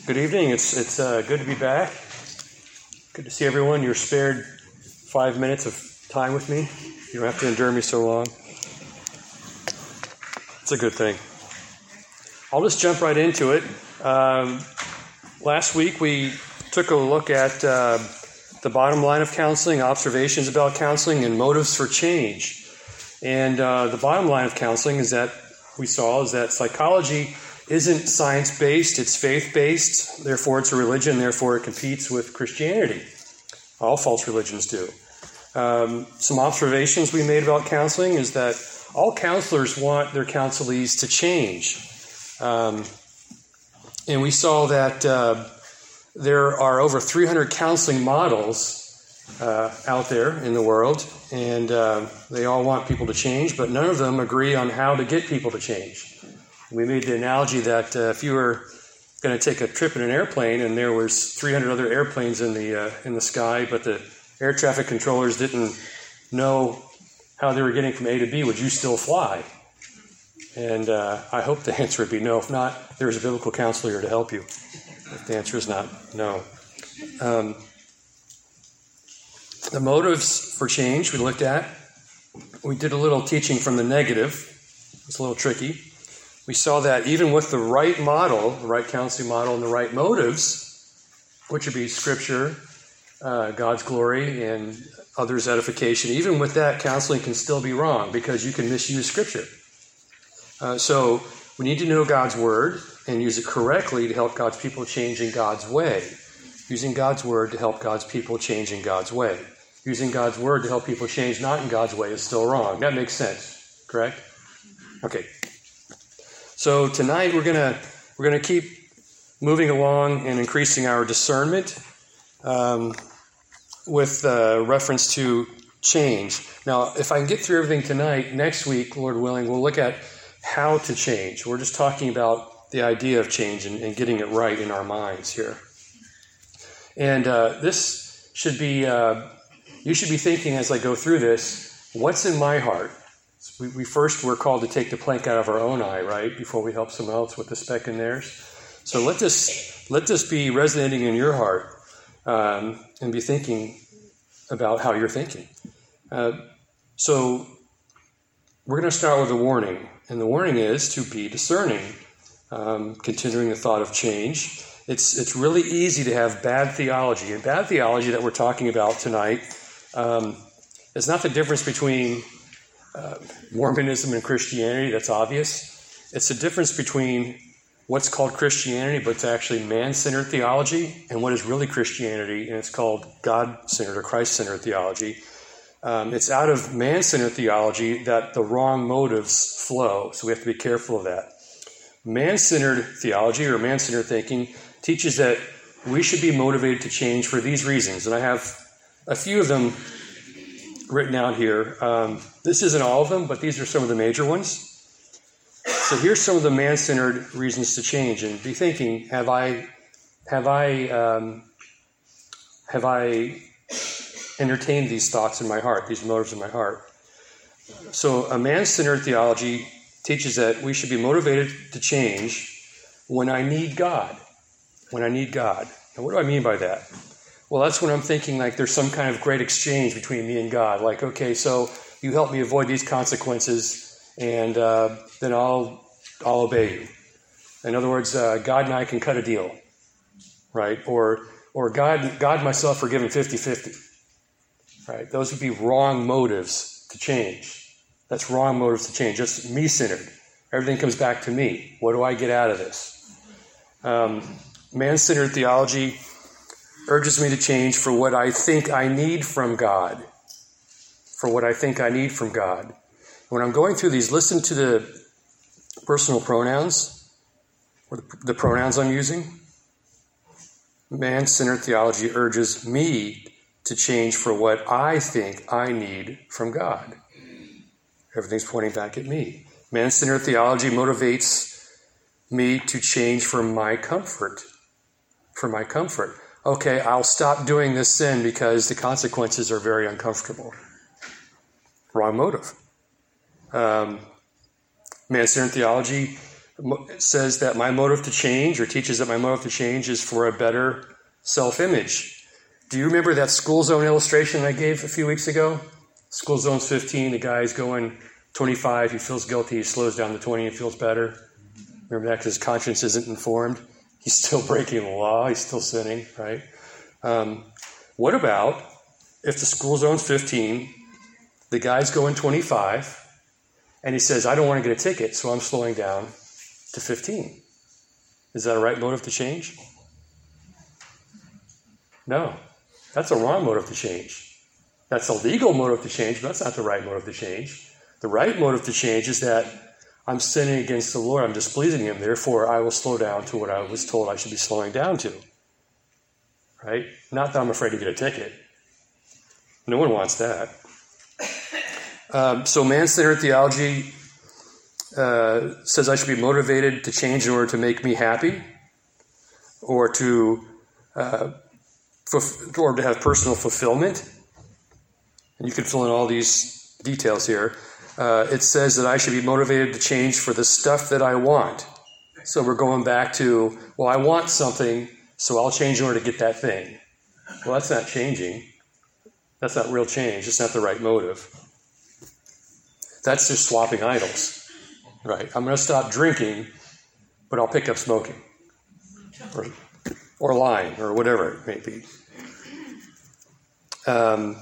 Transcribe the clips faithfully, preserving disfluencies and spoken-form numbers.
Good evening. It's it's uh, good to be back. Good to see everyone. You're spared five minutes of time with me. You don't have to endure me so long. It's a good thing. I'll just jump right into it. Um, last week we took a look at uh, the bottom line of counseling, observations about counseling, and motives for change. And uh, the bottom line of counseling is that we saw is that psychology isn't science-based, it's faith-based, therefore it's a religion, therefore it competes with Christianity. All false religions do. Um, some observations we made about counseling is that all counselors want their counselees to change. Um, and we saw that uh, there are over three hundred counseling models uh, out there in the world, and uh, they all want people to change, but none of them agree on how to get people to change. We made the analogy that uh, if you were going to take a trip in an airplane and there was three hundred other airplanes in the uh, in the sky, but the air traffic controllers didn't know how they were getting from A to B, would you still fly? And uh, I hope the answer would be no. If not, there's a biblical counselor here to help you. If the answer is not no. Um, the motives for change we looked at. We did a little teaching from the negative. It's a little tricky. We saw that even with the right model, the right counseling model, and the right motives, which would be Scripture, uh, God's glory, and others' edification, even with that, counseling can still be wrong because you can misuse Scripture. Uh, so we need to know God's Word and use it correctly to help God's people change in God's way. Using God's Word to help God's people change in God's way. Using God's Word to help people change not in God's way is still wrong. That makes sense, correct? Okay. So tonight we're gonna we're gonna keep moving along and increasing our discernment um, with uh, reference to change. Now, if I can get through everything tonight, next week, Lord willing, we'll look at how to change. We're just talking about the idea of change and, and getting it right in our minds here. And uh, this should be uh, you should be thinking as I go through this, what's in my heart? We, we first were called to take the plank out of our own eye, right, before we help someone else with the speck in theirs. So let this let this be resonating in your heart um, and be thinking about how you're thinking. Uh, so we're going to start with a warning, and the warning is to be discerning, um, continuing the thought of change. It's it's really easy to have bad theology, and bad theology that we're talking about tonight um, is not the difference between Uh, Mormonism and Christianity, that's obvious. It's the difference between what's called Christianity, but it's actually man-centered theology, and what is really Christianity, and it's called God-centered or Christ-centered theology. Um, it's out of man-centered theology that the wrong motives flow, so we have to be careful of that. Man-centered theology or man-centered thinking teaches that we should be motivated to change for these reasons, and I have a few of them written out here. Um, this isn't all of them, but these are some of the major ones. So here's some of the man-centered reasons to change, and be thinking: Have I, have I, um, have I entertained these thoughts in my heart, these motives in my heart? So a man-centered theology teaches that we should be motivated to change when I need God. When I need God. Now, what do I mean by that? Well, that's when I'm thinking like there's some kind of great exchange between me and God. Like, okay, so you help me avoid these consequences, and uh, then I'll I'll obey you. In other words, uh, God and I can cut a deal, right? Or or God God and myself are given fifty-fifty, right? Those would be wrong motives to change. That's wrong motives to change. Just me-centered. Everything comes back to me. What do I get out of this? Um, man-centered theology urges me to change for what I think I need from God. For what I think I need from God. When I'm going through these, listen to the personal pronouns, or the, the pronouns I'm using. Man-centered theology urges me to change for what I think I need from God. Everything's pointing back at me. Man-centered theology motivates me to change for my comfort. For my comfort. Okay, I'll stop doing this sin because the consequences are very uncomfortable. Wrong motive. Um, man-centered theology says that my motive to change, or teaches that my motive to change, is for a better self-image. Do you remember that school zone illustration I gave a few weeks ago? School zone's fifteen, the guy's going twenty-five, he feels guilty, he slows down to twenty and feels better. Remember that, because his conscience isn't informed. He's still breaking the law, he's still sinning, right? Um, what about if the school zone's fifteen, the guy's going twenty-five, and he says, I don't want to get a ticket, so I'm slowing down to fifteen. Is that a right motive to change? No. That's a wrong motive to change. That's a legal motive to change, but that's not the right motive to change. The right motive to change is that I'm sinning against the Lord, I'm displeasing him, therefore I will slow down to what I was told I should be slowing down to. Right? Not that I'm afraid to get a ticket. No one wants that. Um, so man-centered theology uh, says I should be motivated to change in order to make me happy, or to uh, f- or to have personal fulfillment. And you can fill in all these details here. Uh, it says that I should be motivated to change for the stuff that I want. So we're going back to, well, I want something, so I'll change in order to get that thing. Well, that's not changing. That's not real change. It's not the right motive. That's just swapping idols, right? I'm going to stop drinking, but I'll pick up smoking, or, or lying, or whatever it may be. Um,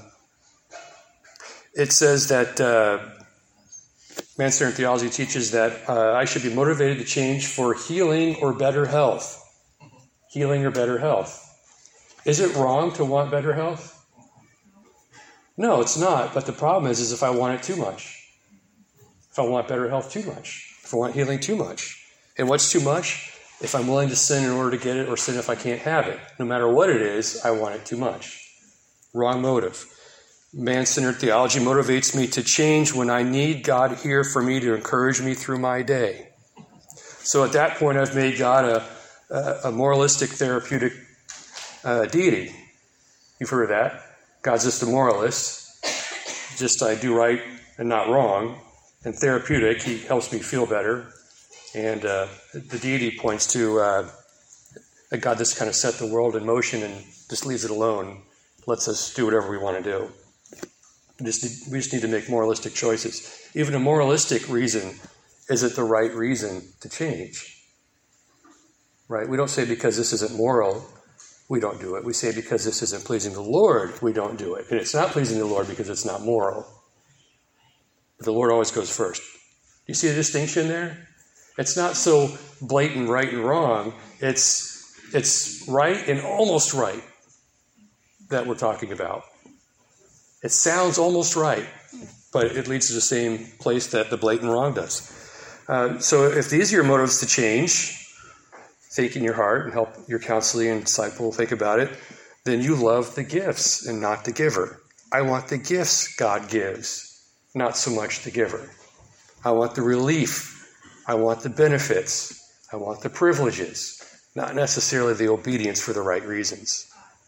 it says that uh, man-centered theology teaches that uh, I should be motivated to change for healing or better health. Healing or better health. Is it wrong to want better health? No, it's not. But the problem is, is if I want it too much. If I want better health too much. If I want healing too much. And what's too much? If I'm willing to sin in order to get it, or sin if I can't have it. No matter what it is, I want it too much. Wrong motive. Man-centered theology motivates me to change when I need God here for me to encourage me through my day. So at that point, I've made God a, a, a moralistic, therapeutic uh, deity. You've heard of that. God's just a moralist. Just I do right and not wrong. And therapeutic, he helps me feel better. And uh, the deity points to uh, a God that's kind of set the world in motion and just leaves it alone, lets us do whatever we want to do. We just need, we just need to make moralistic choices. Even a moralistic reason isn't the right reason to change. Right? We don't say because this isn't moral, we don't do it. We say because this isn't pleasing the Lord, we don't do it. And it's not pleasing the Lord because it's not moral. But the Lord always goes first. Do you see a distinction there? It's not so blatant right and wrong. It's it's right and almost right that we're talking about. It sounds almost right, but it leads to the same place that the blatant wrong does. Uh, so if these are your motives to change, think in your heart and help your counseling and disciple think about it, then you love the gifts and not the giver. I want the gifts God gives, not so much the giver. I want the relief. I want the benefits. I want the privileges, not necessarily the obedience for the right reasons.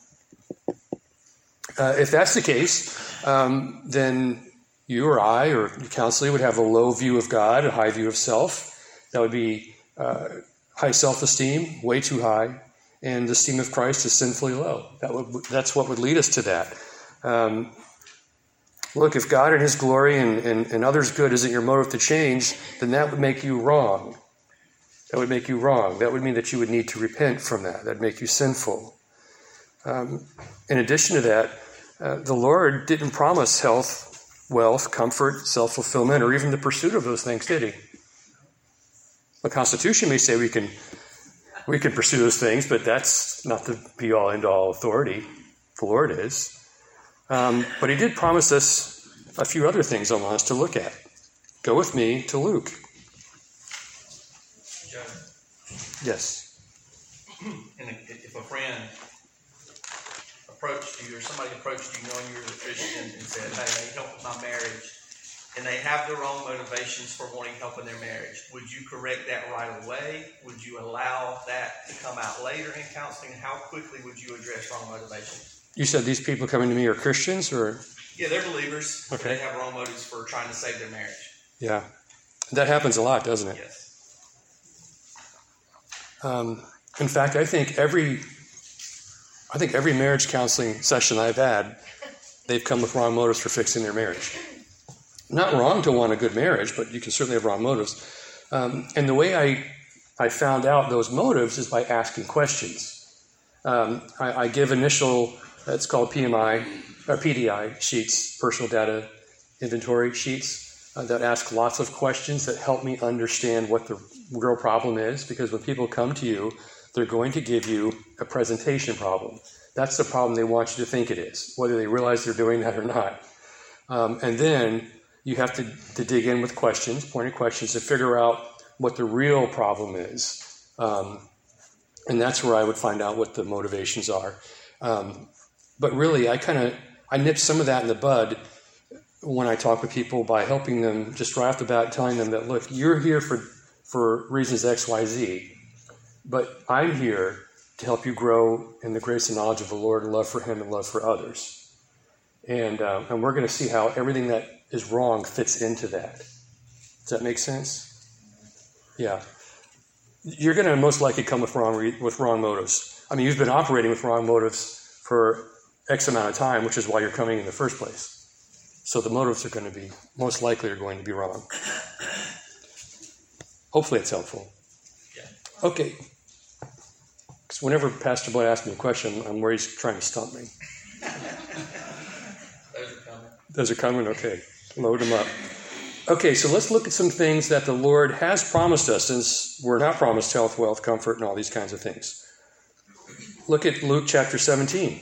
Uh, if that's the case, um, then you or I or your counselor would have a low view of God, a high view of self. That would be uh, high self-esteem, way too high, and the esteem of Christ is sinfully low. That would that's what would lead us to that. Um, look, if God and his glory and, and, and others' good isn't your motive to change, then that would make you wrong. That would make you wrong. That would mean that you would need to repent from that. That would make you sinful. Um, in addition to that, uh, the Lord didn't promise health, wealth, comfort, self-fulfillment, or even the pursuit of those things, did he? The Constitution may say we can we can pursue those things, but that's not the be-all, end-all authority. The Lord is. Um, but he did promise us a few other things I want us to look at. Go with me to Luke. Joe. Yes. And if a friend approached you, or somebody approached you knowing you were a Christian and said, hey, I need help with my marriage, and they have their own motivations for wanting help in their marriage, would you correct that right away? Would you allow that to come out later in counseling? How quickly would you address wrong motivations? You said these people coming to me are Christians, or? Yeah, they're believers. Okay. But they have wrong motives for trying to save their marriage. Yeah. That happens a lot, doesn't it? Yes. Um, in fact, I think every, I think every marriage counseling session I've had, they've come with wrong motives for fixing their marriage. Not wrong to want a good marriage, but you can certainly have wrong motives. Um, and the way I, I found out those motives is by asking questions. Um, I, I give initial, it's called P M I, or P D I sheets, personal data inventory sheets, uh, that ask lots of questions that help me understand what the real problem is. Because when people come to you, they're going to give you a presentation problem. That's the problem they want you to think it is, whether they realize they're doing that or not. Um, and then you have to, to dig in with questions, pointed questions, to figure out what the real problem is. Um, and that's where I would find out what the motivations are. Um, but really, I kind of, I nip some of that in the bud when I talk with people by helping them just right off the bat, telling them that, look, you're here for, for reasons X, Y, Z, but I'm here to help you grow in the grace and knowledge of the Lord and love for Him and love for others. And uh, and we're going to see how everything that is wrong fits into that. Does that make sense? Yeah. You're going to most likely come with wrong re- with wrong motives. I mean, you've been operating with wrong motives for X amount of time, which is why you're coming in the first place. So the motives are going to be, most likely are going to be wrong. Hopefully it's helpful. Yeah. Okay. Because whenever Pastor Boyd asks me a question, I'm worried he's trying to stump me. Those are coming. Those are coming? Okay. Load them up. Okay, so let's look at some things that the Lord has promised us, since we're not promised health, wealth, comfort, and all these kinds of things. Look at Luke chapter seventeen.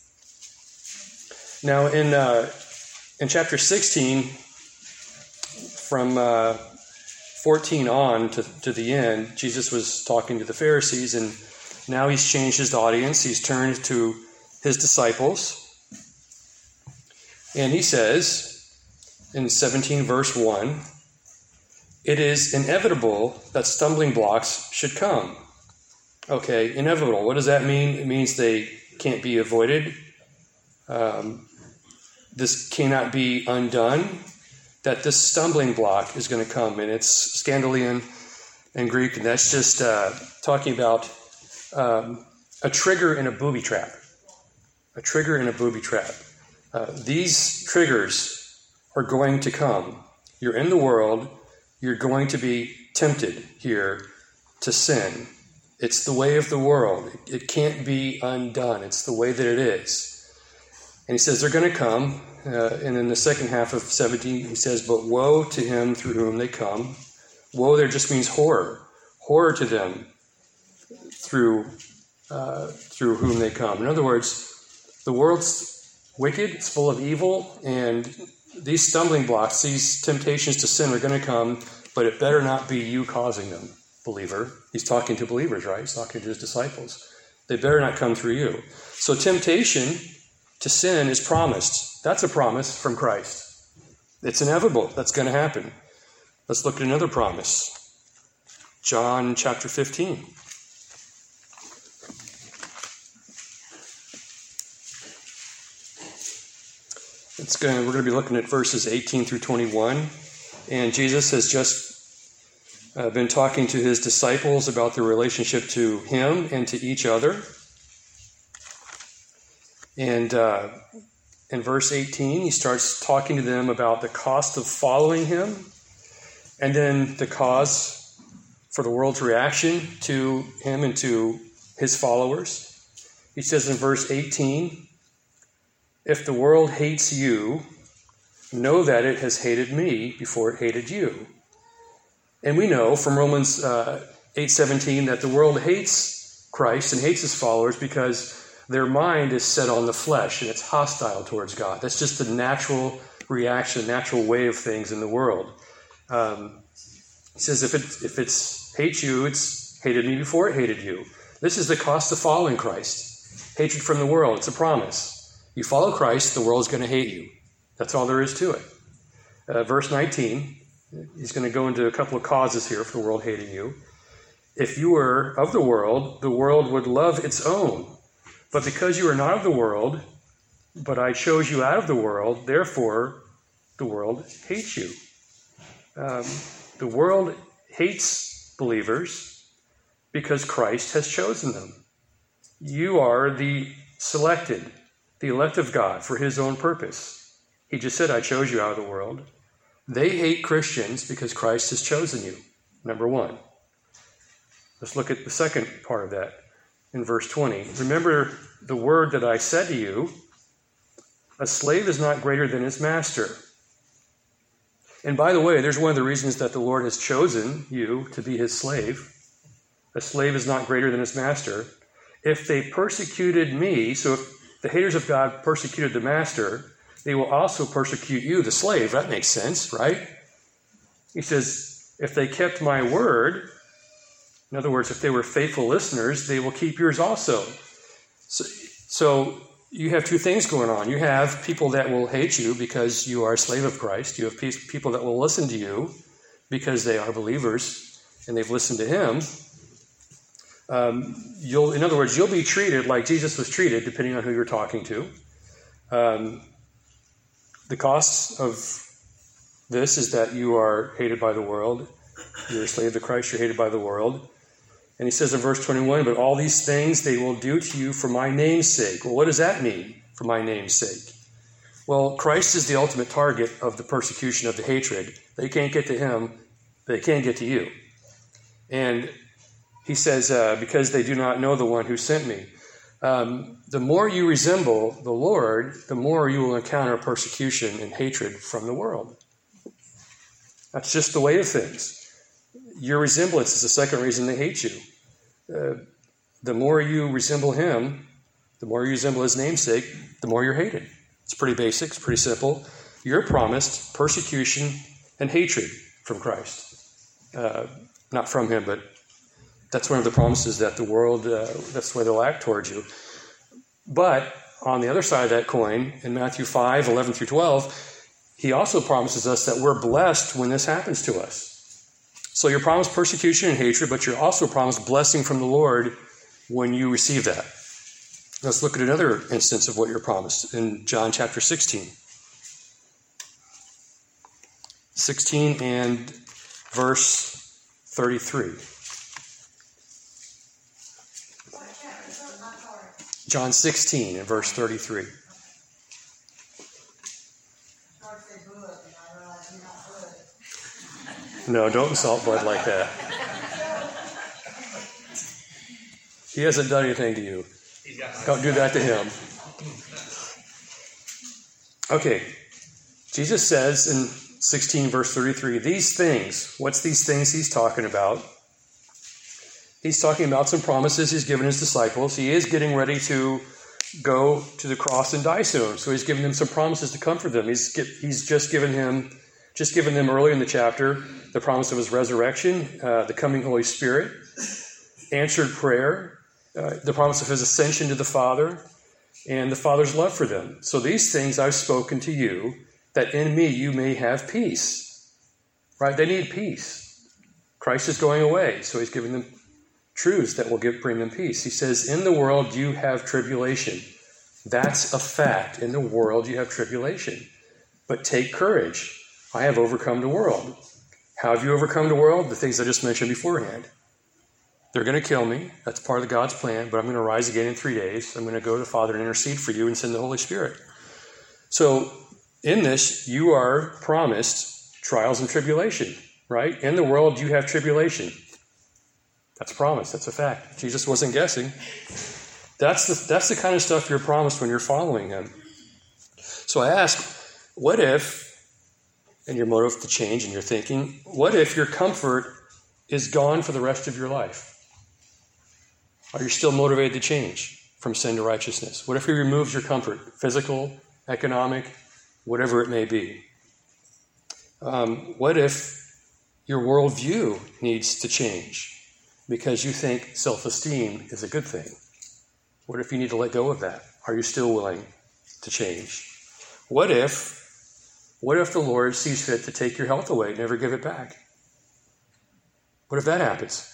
Now, in uh, in chapter sixteen, from uh, fourteen on to, to the end, Jesus was talking to the Pharisees, and now he's changed his audience. He's turned to his disciples. And he says, in seventeen verse one, it is inevitable that stumbling blocks should come. Okay, inevitable. What does that mean? It means they can't be avoided. Um, this cannot be undone. That this stumbling block is going to come. And it's Scandalian in Greek, and that's just uh, talking about um, a trigger in a booby trap. A trigger in a booby trap. Uh, these triggers are going to come. You're in the world. You're going to be tempted here to sin. It's the way of the world. It can't be undone. It's the way that it is. And he says they're going to come. Uh, and in the second half of seventeen, he says, but woe to him through whom they come. Woe there just means horror. Horror to them through, uh, through whom they come. In other words, the world's wicked. It's full of evil. And these stumbling blocks, these temptations to sin are going to come, but it better not be you causing them, believer. He's talking to believers, right? He's talking to his disciples. They better not come through you. So temptation to sin is promised. That's a promise from Christ. It's inevitable. That's going to happen. Let's look at another promise. John chapter fifteen. It's going, we're going to be looking at verses eighteen through twenty-one. And Jesus has just uh, been talking to his disciples about their relationship to him and to each other. And uh, in verse eighteen, he starts talking to them about the cost of following him, and then the cause for the world's reaction to him and to his followers. He says in verse eighteen, if the world hates you, know that it has hated me before it hated you. And we know from Romans uh, eight seventeen that the world hates Christ and hates his followers because their mind is set on the flesh and it's hostile towards God. That's just the natural reaction, natural way of things in the world. Um, he says if it if it's hates you, it's hated me before it hated you. This is the cost of following Christ. Hatred from the world. It's a promise. You follow Christ, the world is going to hate you. That's all there is to it. Uh, verse nineteen, he's going to go into a couple of causes here for the world hating you. If you were of the world, the world would love its own. But because you are not of the world, but I chose you out of the world, therefore the world hates you. Um, the world hates believers because Christ has chosen them. You are the selected, the elect of God for his own purpose. He just said, I chose you out of the world. They hate Christians because Christ has chosen you, number one. Let's look at the second part of that in verse twenty. Remember the word that I said to you, a slave is not greater than his master. And by the way, there's one of the reasons that the Lord has chosen you to be his slave. A slave is not greater than his master. If they persecuted me, so if the haters of God persecuted the master, they will also persecute you, the slave. That makes sense, right? He says, if they kept my word, in other words, if they were faithful listeners, they will keep yours also. So, so you have two things going on. You have people that will hate you because you are a slave of Christ. You have people that will listen to you because they are believers and they've listened to him. Um, you'll, in other words, you'll be treated like Jesus was treated, depending on who you're talking to. Um, the costs of this is that you are hated by the world. You're a slave to Christ, you're hated by the world. And he says in verse twenty-one, but all these things they will do to you for my name's sake. Well, what does that mean, for my name's sake? Well, Christ is the ultimate target of the persecution, of the hatred. They can't get to him, they can't get to you. And he says, uh, because they do not know the one who sent me. Um, the more you resemble the Lord, the more you will encounter persecution and hatred from the world. That's just the way of things. Your resemblance is the second reason they hate you. Uh, the more you resemble him, the more you resemble his namesake, the more you're hated. It's pretty basic, it's pretty simple. You're promised persecution and hatred from Christ. Uh, not from him, but that's one of the promises that the world, uh, that's the way they'll act towards you. But on the other side of that coin, in Matthew five, eleven through twelve, he also promises us that we're blessed when this happens to us. So you're promised persecution and hatred, but you're also promised blessing from the Lord when you receive that. Let's look at another instance of what you're promised in John chapter sixteen. sixteen and verse thirty-three. John sixteen and verse thirty-three. No, don't insult Bud like that. He hasn't done anything to you. Don't do that to him. Okay. Jesus says in sixteen verse thirty-three, these things, what's these things he's talking about? He's talking about some promises he's given his disciples. He is getting ready to go to the cross and die soon. So he's given them some promises to comfort them. He's he's just given him, just given them earlier in the chapter, the promise of his resurrection, uh, the coming Holy Spirit, answered prayer, uh, the promise of his ascension to the Father, and the Father's love for them. So these things I've spoken to you, that in me you may have peace. Right? They need peace. Christ is going away, so he's giving them truths that will give, bring them peace. He says, in the world you have tribulation. That's a fact. In the world you have tribulation. But take courage. I have overcome the world. How have you overcome the world? The things I just mentioned beforehand. They're going to kill me. That's part of God's plan, but I'm going to rise again in three days. I'm going to go to the Father and intercede for you and send the Holy Spirit. So in this, you are promised trials and tribulation, right? In the world you have tribulation. That's a promise. That's a fact. Jesus wasn't guessing. That's the, that's the kind of stuff you're promised when you're following him. So I ask, what if, and your motive to change and your thinking, what if your comfort is gone for the rest of your life? Are you still motivated to change from sin to righteousness? What if he removes your comfort, physical, economic, whatever it may be? Um, what if your worldview needs to change because you think self-esteem is a good thing? What if you need to let go of that? Are you still willing to change? What if, what if the Lord sees fit to take your health away and never give it back? What if that happens?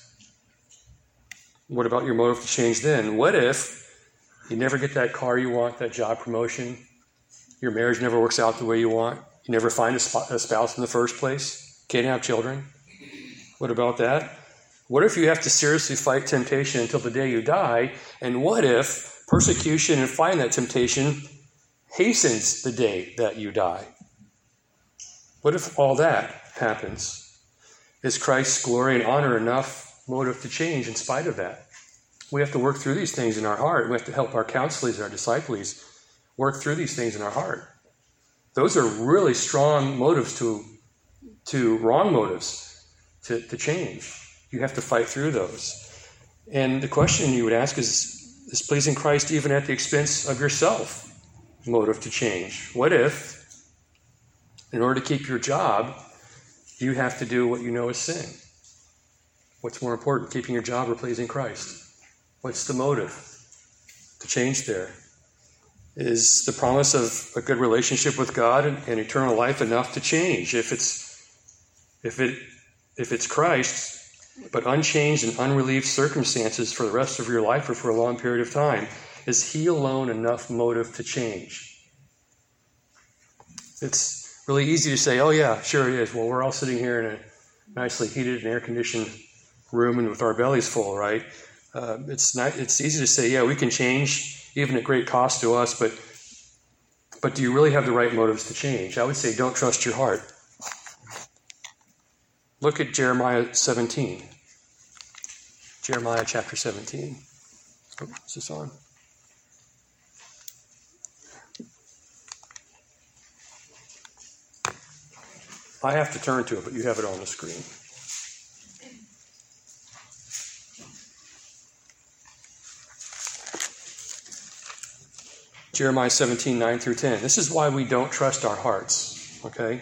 What about your motive to change then? What if you never get that car you want, that job promotion, your marriage never works out the way you want, you never find a spouse in the first place, can't have children? What about that? What if you have to seriously fight temptation until the day you die? And what if persecution and fighting that temptation hastens the day that you die? What if all that happens? Is Christ's glory and honor enough motive to change in spite of that? We have to work through these things in our heart. We have to help our counselees, our disciples, work through these things in our heart. Those are really strong motives to, to wrong motives to, to change. You have to fight through those. And the question you would ask is, is pleasing Christ even at the expense of yourself motive to change? What if, in order to keep your job, you have to do what you know is sin? What's more important, keeping your job or pleasing Christ? What's the motive to change there? Is the promise of a good relationship with God and, and eternal life enough to change? If it's if it if it's Christ, but unchanged and unrelieved circumstances for the rest of your life or for a long period of time, is he alone enough motive to change? It's really easy to say, oh yeah, sure it is. Well, we're all sitting here in a nicely heated and air-conditioned room and with our bellies full, right? Uh, it's not. It's easy to say, yeah, we can change, even at great cost to us, but but do you really have the right motives to change? I would say don't trust your heart. Look at Jeremiah seventeen. Jeremiah chapter seventeen. Oh, is this on? I have to turn to it, but you have it on the screen. Jeremiah seventeen, nine through ten. This is why we don't trust our hearts, okay?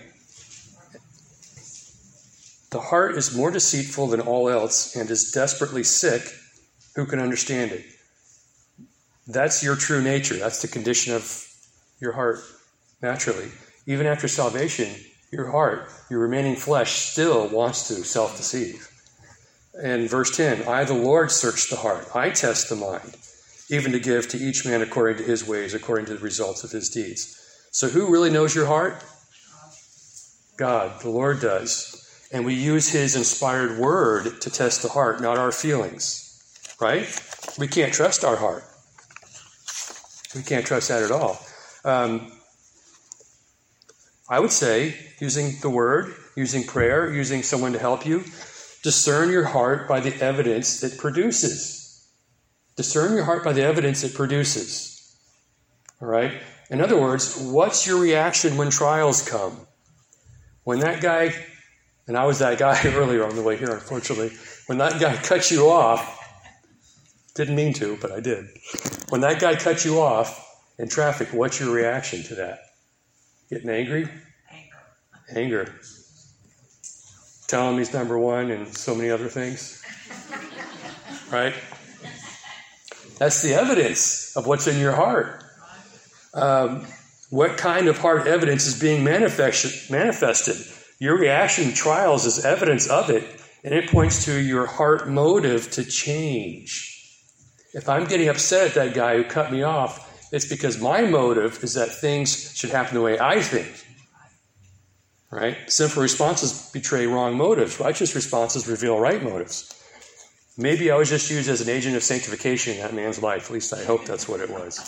The heart is more deceitful than all else and is desperately sick. Who can understand it? That's your true nature. That's the condition of your heart naturally. Even after salvation, your heart, your remaining flesh, still wants to self-deceive. And verse ten, I, the Lord, search the heart. I test the mind, even to give to each man according to his ways, according to the results of his deeds. So who really knows your heart? God, the Lord does. And we use his inspired word to test the heart, not our feelings. Right? We can't trust our heart. We can't trust that at all. Um, I would say, using the word, using prayer, using someone to help you, discern your heart by the evidence it produces. Discern your heart by the evidence it produces. All right? In other words, what's your reaction when trials come? When that guy, and I was that guy earlier on the way here, unfortunately, when that guy cut you off, didn't mean to, but I did. When that guy cut you off in traffic, what's your reaction to that? Getting angry? Anger. Anger. Tell him he's number one and so many other things. Right? That's the evidence of what's in your heart. Um, what kind of heart evidence is being manifest- manifested? Your reaction to trials is evidence of it, and it points to your heart motive to change. If I'm getting upset at that guy who cut me off, it's because my motive is that things should happen the way I think. Right? Sinful responses betray wrong motives. Righteous responses reveal right motives. Maybe I was just used as an agent of sanctification in that man's life. At least I hope that's what it was.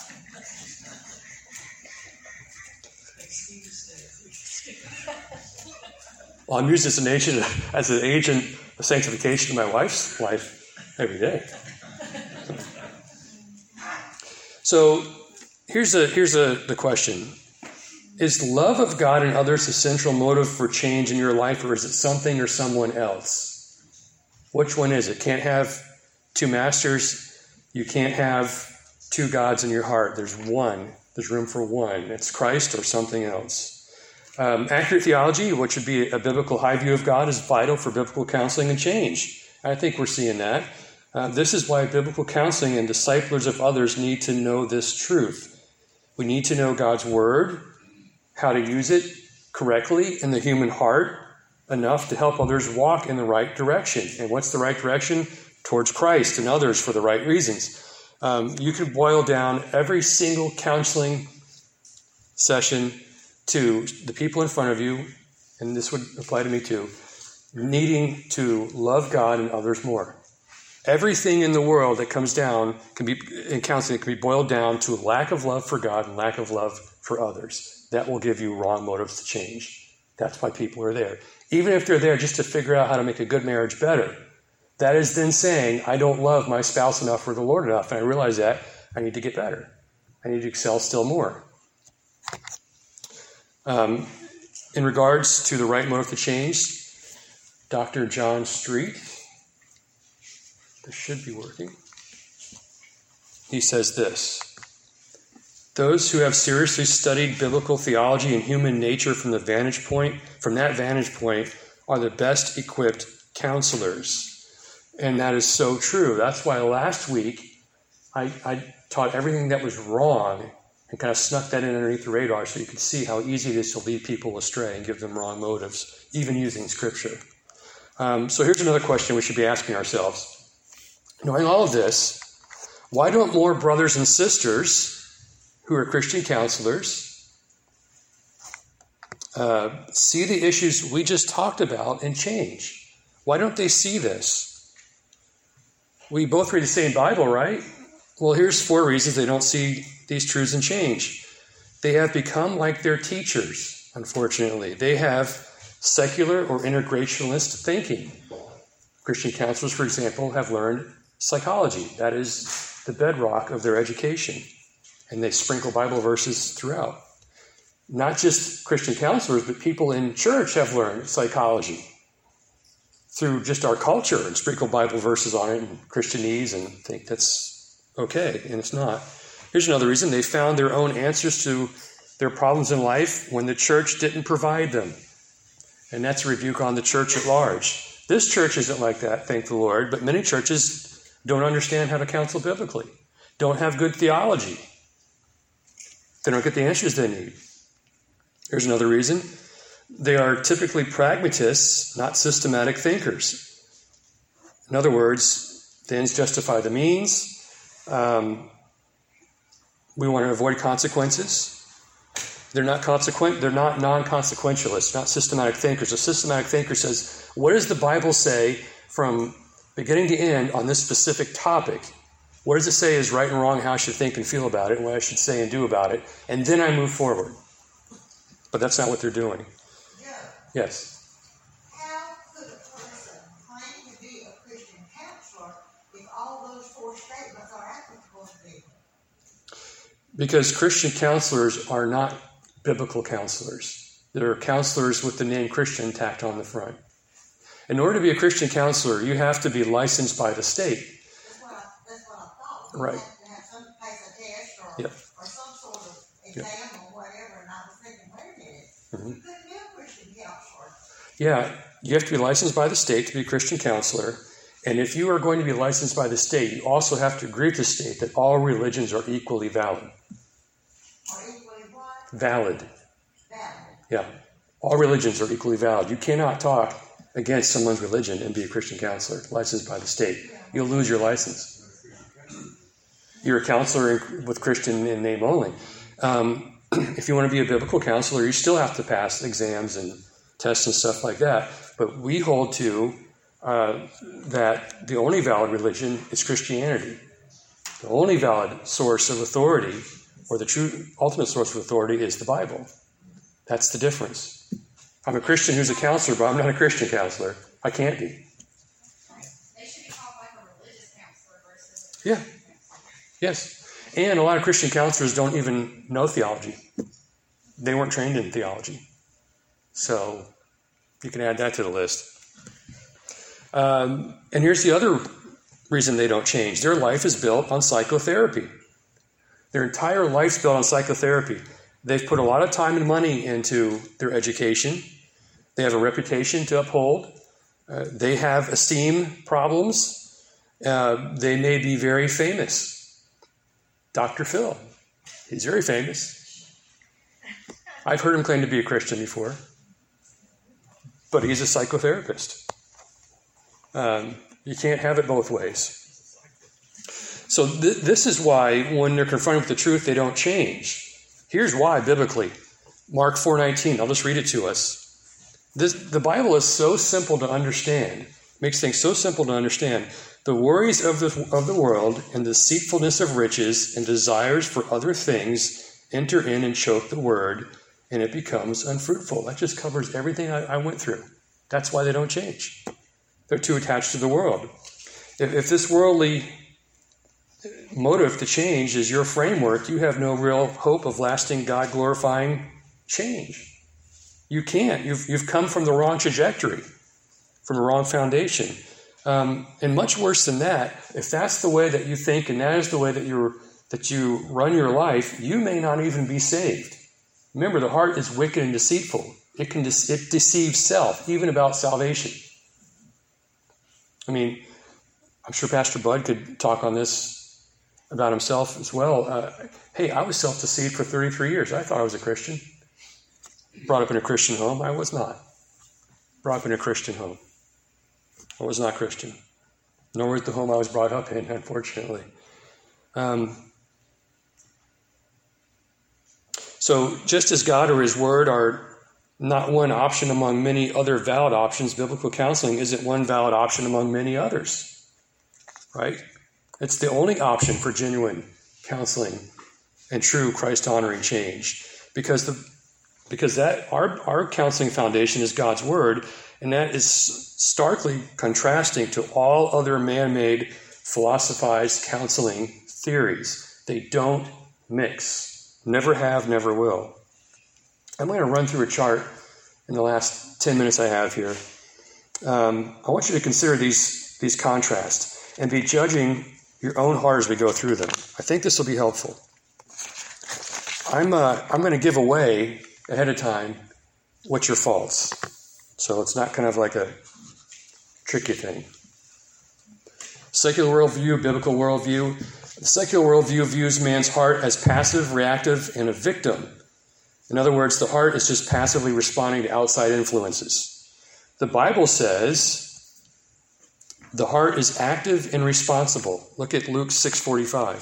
Well, I'm used as an agent, as an agent of sanctification in my wife's life every day. So here's a here's a the question: is love of God and others the central motive for change in your life, or is it something or someone else? Which one is it? Can't have two masters. You can't have two gods in your heart. There's one. There's room for one. It's Christ or something else. Um, accurate theology, which would be a biblical high view of God, is vital for biblical counseling and change. I think we're seeing that. Uh, this is why biblical counseling and disciplers of others need to know this truth. We need to know God's word, how to use it correctly in the human heart, enough to help others walk in the right direction. And what's the right direction? Towards Christ and others for the right reasons. Um, you can boil down every single counseling session to the people in front of you, and this would apply to me too. needing to love God and others more. Everything in the world that comes down can be in counseling can be boiled down to a lack of love for God and lack of love for others. That will give you wrong motives to change. That's why people are there. Even if they're there just to figure out how to make a good marriage better, that is then saying, I don't love my spouse enough or the Lord enough, and I realize that I need to get better. I need to excel still more. Um, in regards to the right motive to change, Doctor John Street, this should be working. He says this: those who have seriously studied biblical theology and human nature from the vantage point, from that vantage point, are the best equipped counselors. And that is so true. That's why last week I, I taught everything that was wrong and kind of snuck that in underneath the radar so you could see how easy it is to lead people astray and give them wrong motives, even using Scripture. Um, so here's another question we should be asking ourselves. Knowing all of this, why don't more brothers and sisters who are Christian counselors uh, see the issues we just talked about and change? Why don't they see this? We both read the same Bible, right? Well, here's four reasons they don't see these truths and change. They have become like their teachers, unfortunately. They have secular or integrationalist thinking. Christian counselors, for example, have learned psychology. That is the bedrock of their education. And they sprinkle Bible verses throughout. Not just Christian counselors, but people in church have learned psychology through just our culture and sprinkle Bible verses on it and Christianese and think that's okay, and it's not. Here's another reason. They found their own answers to their problems in life when the church didn't provide them. And that's a rebuke on the church at large. This church isn't like that, thank the Lord, but many churches don't understand how to counsel biblically, don't have good theology. They don't get the answers they need. Here's another reason. They are typically pragmatists, not systematic thinkers. In other words, the ends justify the means. Um, we want to avoid consequences. They're not consequent. They're not non-consequentialists, not systematic thinkers. A systematic thinker says, what does the Bible say from beginning to end on this specific topic? What does it say is right and wrong, how I should think and feel about it, and what I should say and do about it? And then I move forward. But that's not what they're doing. Yes. How could a person claim to be a Christian counselor if all those four statements are applicable to people? Because Christian counselors are not biblical counselors. They're counselors with the name Christian tacked on the front. In order to be a Christian counselor, you have to be licensed by the state. That's what I, that's what I thought. You right. have to have some pass a test or, yep. or some sort of exam yep. or whatever, and I was thinking, wait a minute, mm-hmm. you couldn't be a Christian counselor. Yeah, you have to be licensed by the state to be a Christian counselor. And if you are going to be licensed by the state, you also have to agree with the state that all religions are equally valid. Are equally what? Valid. Valid. Yeah. All religions are equally valid. You cannot talk against someone's religion and be a Christian counselor licensed by the state. Yeah. You'll lose your license. You're a counselor with Christian in name only. Um, if you want to be a biblical counselor, you still have to pass exams and tests and stuff like that. But we hold to uh, that the only valid religion is Christianity. The only valid source of authority, or the true ultimate source of authority, is the Bible. That's the difference. I'm a Christian who's a counselor, but I'm not a Christian counselor. I can't be. They should be called like a religious counselor versus Yeah. Yes. And a lot of Christian counselors don't even know theology. They weren't trained in theology. So you can add that to the list. Um, and here's the other reason they don't change. Their life is built on psychotherapy. Their entire life's built on psychotherapy. They've put a lot of time and money into their education. They have a reputation to uphold. Uh, they have esteem problems. Uh, they may be very famous. Doctor Phil, he's very famous. I've heard him claim to be a Christian before. But he's a psychotherapist. Um, you can't have it both ways. So th- this is why when they're confronted with the truth, they don't change. Here's why biblically. Mark four nineteen, I'll just read it to us. This, the Bible is so simple to understand, makes things so simple to understand. The worries of the, of the world and the deceitfulness of riches and desires for other things enter in and choke the word, and it becomes unfruitful. That just covers everything I, I went through. That's why they don't change. They're too attached to the world. If, if this worldly motive to change is your framework, you have no real hope of lasting God-glorifying change. You can't. You've, you've come from the wrong trajectory, from the wrong foundation. Um, and much worse than that, if that's the way that you think and that is the way that you're that you run your life, you may not even be saved. Remember, the heart is wicked and deceitful. It can de- it deceives self, even about salvation. I mean, I'm sure Pastor Bud could talk on this about himself as well. Uh, hey, I was self-deceived for thirty-three years. I thought I was a Christian. Brought up in a Christian home. I was not. Brought up in a Christian home. I was not Christian. Nor was the home I was brought up in, unfortunately. Um, so just as God or his word are not one option among many other valid options, biblical counseling isn't one valid option among many others. Right? It's the only option for genuine counseling and true Christ-honoring change. Because the Because that our, our counseling foundation is God's word, and that is starkly contrasting to all other man-made philosophized counseling theories. They don't mix. Never have, never will. I'm going to run through a chart in the last ten minutes I have here. Um, I want you to consider these, these contrasts and be judging your own heart as we go through them. I think this will be helpful. I'm uh, I'm going to give away ahead of time what's your faults. So it's not kind of like a tricky thing. Secular worldview, biblical worldview. The secular worldview views man's heart as passive, reactive, and a victim. In other words, the heart is just passively responding to outside influences. The Bible says the heart is active and responsible. Look at Luke six forty-five.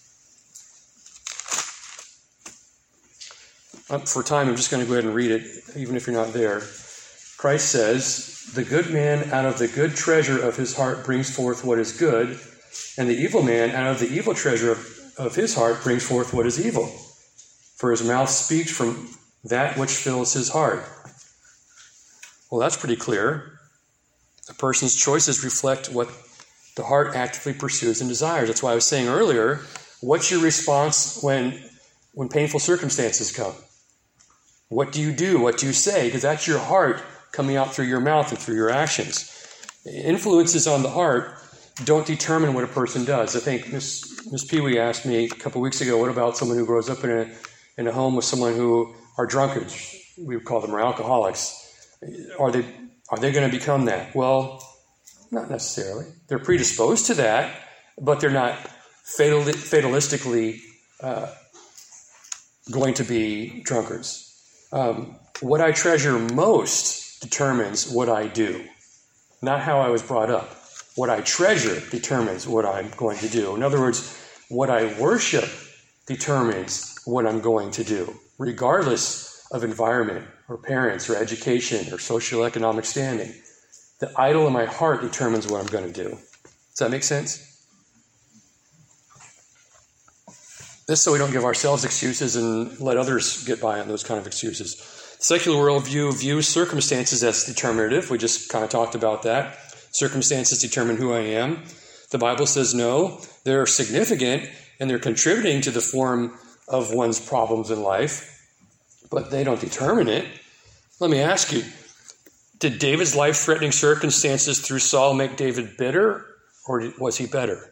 For time, I'm just going to go ahead and read it, even if you're not there. Christ says, "The good man out of the good treasure of his heart brings forth what is good, and the evil man out of the evil treasure of, of his heart brings forth what is evil. For his mouth speaks from that which fills his heart." Well, that's pretty clear. A person's choices reflect what the heart actively pursues and desires. That's why I was saying earlier, what's your response when, when painful circumstances come? What do you do? What do you say? Because that's your heart coming out through your mouth and through your actions. Influences on the heart don't determine what a person does. I think Miss Miss Pee-wee asked me a couple weeks ago, what about someone who grows up in a in a home with someone who are drunkards? We would call them or alcoholics. Are they are they going to become that? Well, not necessarily. They're predisposed to that, but they're not fatal, fatalistically uh, going to be drunkards. Um, what I treasure most determines what I do, not how I was brought up. What I treasure determines what I'm going to do. In other words, what I worship determines what I'm going to do, regardless of environment or parents or education or social economic standing. The idol in my heart determines what I'm going to do. Does that make sense? This so we don't give ourselves excuses and let others get by on those kind of excuses. Secular worldview views circumstances as determinative. We just kind of talked about that. Circumstances determine who I am. The Bible says no, they're significant and they're contributing to the form of one's problems in life, but they don't determine it. Let me ask you, did David's life-threatening circumstances through Saul make David bitter, or was he better?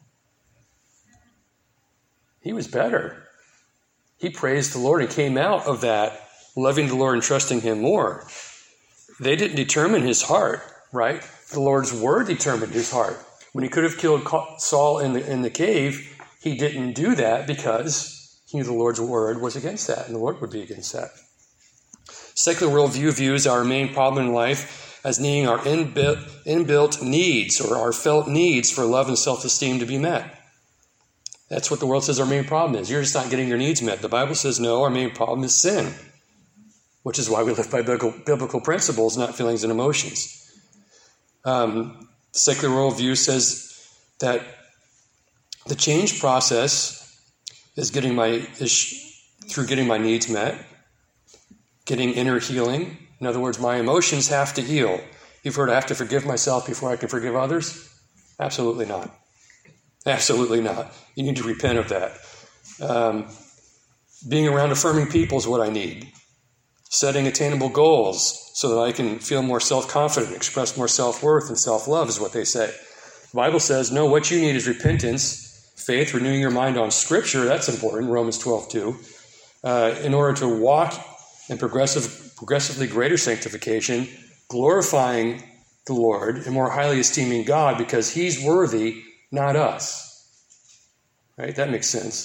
He was better. He praised the Lord and came out of that loving the Lord and trusting him more. They didn't determine his heart, right? The Lord's word determined his heart. When he could have killed Saul in the in the cave, he didn't do that because he knew the Lord's word was against that, and the Lord would be against that. Secular worldview views our main problem in life as needing our inbuilt, inbuilt needs or our felt needs for love and self-esteem to be met. That's what the world says our main problem is. You're just not getting your needs met. The Bible says no, our main problem is sin. which is why we live by biblical, biblical principles, not feelings and emotions. Um, the secular worldview says that the change process is getting my is through getting my needs met, getting inner healing. In other words, my emotions have to heal. You've heard I have to forgive myself before I can forgive others? Absolutely not. Absolutely not. You need to repent of that. Um, being around affirming people is what I need. Setting attainable goals so that I can feel more self-confident, express more self-worth and self-love is what they say. The Bible says, no, what you need is repentance, faith, renewing your mind on Scripture. That's important, Romans twelve two. Uh, in order to walk in progressive, progressively greater sanctification, glorifying the Lord and more highly esteeming God because He's worthy, not us. Right? That makes sense.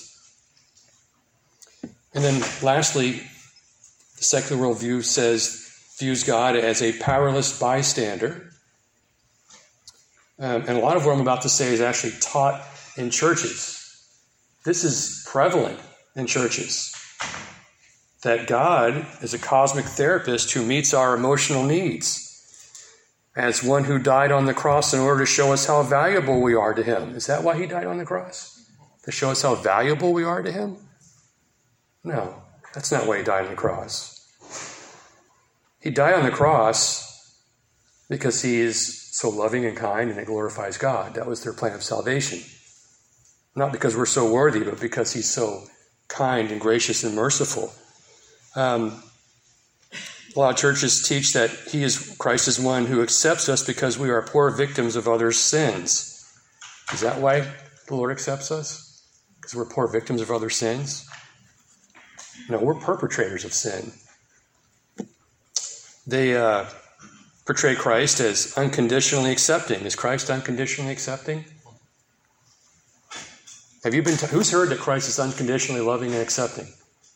And then lastly, the secular worldview says, views God as a powerless bystander. Um, and a lot of what I'm about to say is actually taught in churches. This is prevalent in churches. That God is a cosmic therapist who meets our emotional needs as one who died on the cross in order to show us how valuable we are to Him. Is that why He died on the cross? To show us how valuable we are to Him? No, that's not why He died on the cross. He died on the cross because He is so loving and kind and it glorifies God. That was their plan of salvation. Not because we're so worthy, but because He's so kind and gracious and merciful. Um, a lot of churches teach that He is Christ is one who accepts us because we are poor victims of others' sins. Is that why the Lord accepts us? Because we're poor victims of other sins? No, we're perpetrators of sin. They uh, portray Christ as unconditionally accepting. Is Christ unconditionally accepting? Have you been? T- who's heard that Christ is unconditionally loving and accepting?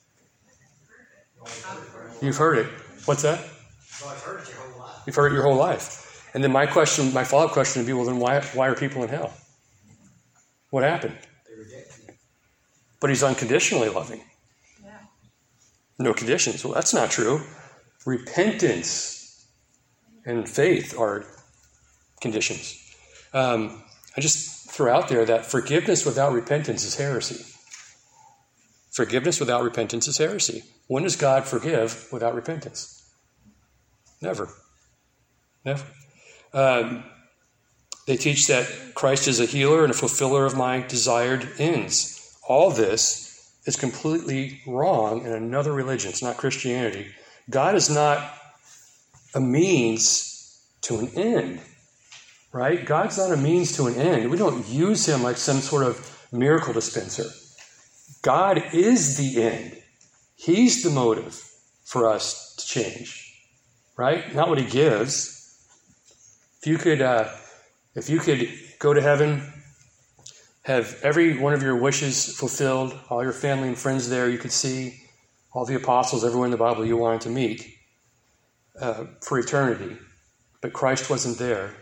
You've heard it. What's that? Well, I've heard it your whole life. You've heard it your whole life. And then my question, my follow-up question would be, well, then why, why are people in hell? What happened? They rejected Him. But He's unconditionally loving. Yeah. No conditions. Well, that's not true. Repentance and faith are conditions. Um, I just throw out there that forgiveness without repentance is heresy. Forgiveness without repentance is heresy. When does God forgive without repentance? Never. Never. Um, they teach that Christ is a healer and a fulfiller of my desired ends. All this is completely wrong in another religion. It's not Christianity. God is not a means to an end, right? God's not a means to an end. We don't use Him like some sort of miracle dispenser. God is the end. He's the motive for us to change, right? Not what He gives. If you could, uh, if you could go to heaven, have every one of your wishes fulfilled, all your family and friends there you could see, all the apostles, everyone in the Bible you wanted to meet uh, for eternity, but Christ wasn't there,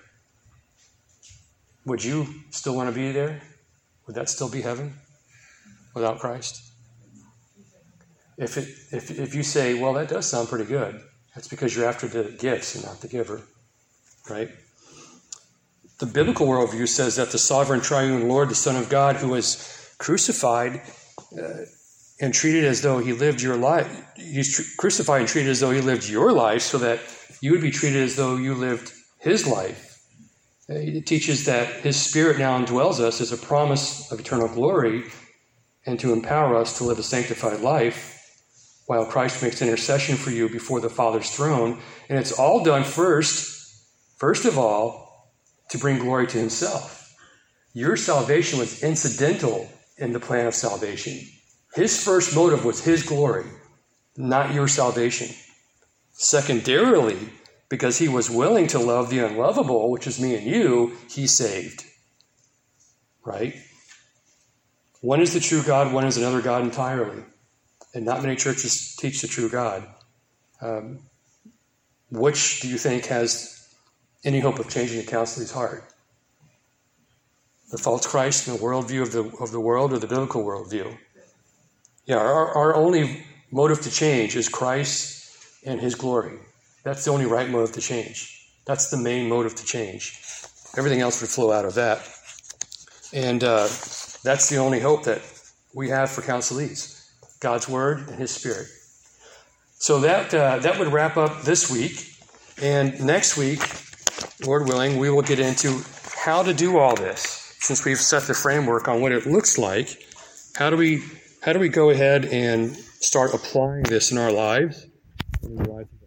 would you still want to be there? Would that still be heaven without Christ? If it, if if you say, well, that does sound pretty good, that's because you're after the gifts and not the giver, right? The biblical worldview says that the sovereign triune Lord, the Son of God, who was crucified uh, and treated as though He lived your life, He's tr- crucified and treated as though He lived your life so that you would be treated as though you lived His life. Uh, it teaches that His Spirit now indwells us as a promise of eternal glory and to empower us to live a sanctified life while Christ makes intercession for you before the Father's throne. And it's all done first, first of all, to bring glory to Himself. Your salvation was incidental in the plan of salvation. His first motive was His glory, not your salvation. Secondarily, because He was willing to love the unlovable, which is me and you, He saved. Right? One is the true God, one is another God entirely. And not many churches teach the true God. Um, which do you think has any hope of changing the counselor's heart? The false Christ and the worldview of the of the world, or the biblical worldview? Yeah, our, our only motive to change is Christ and his glory. That's the only right motive to change. That's the main motive to change. Everything else would flow out of that. And uh, that's the only hope that we have for counselees, God's word and his spirit. So that uh, that would wrap up this week. And next week, Lord willing, we will get into how to do all this. Since we've set the framework on what it looks like, how do we how do we go ahead and start applying this in our lives, in the lives